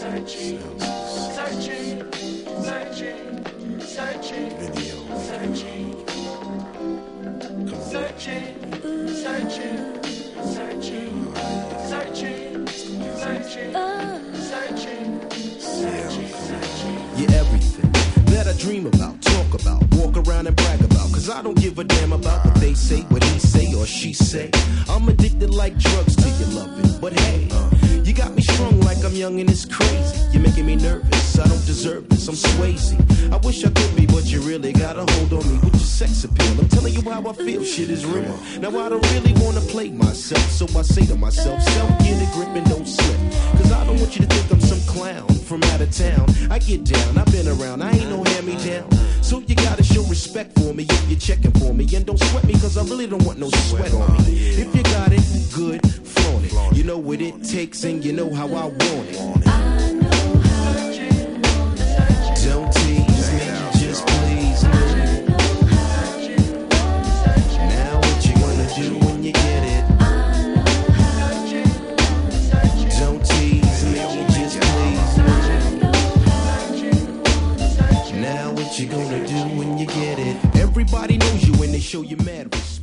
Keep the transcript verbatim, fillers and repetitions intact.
searching, searching, searching, searching, video, searching, searching, searching, searching, searching, searching, searching, searching, searching. You're everything that I dream about, talk about, walk around and brag about. Cause I don't give a damn about what they say, what he say or she say. I'm addicted like drugs to your loving, but hey, you got me strung like I'm young and it's crazy. You're making me nervous, I don't deserve this, I'm Swayze. I wish I could be, but you really got a hold on me with your sex appeal. I'm telling you how I feel, shit is real. Now I don't really wanna play myself, so I say to myself, self, get a grip and don't slip. Cause I don't want you to think I'm some clown from out of town. I get down, I've been around, I ain't no hand-me-down. So you gotta show respect for me if you're checking for me. And don't sweat me, cause I really don't want no sweat on me. If you got it, good, flaunt it. You know what it takes and you know how I want it. I know how Don't tease me, just please me. Now what you gonna do when you get it? Don't tease me, just please me. Now what you gonna do when you get it? Everybody knows you when they show you mad respect.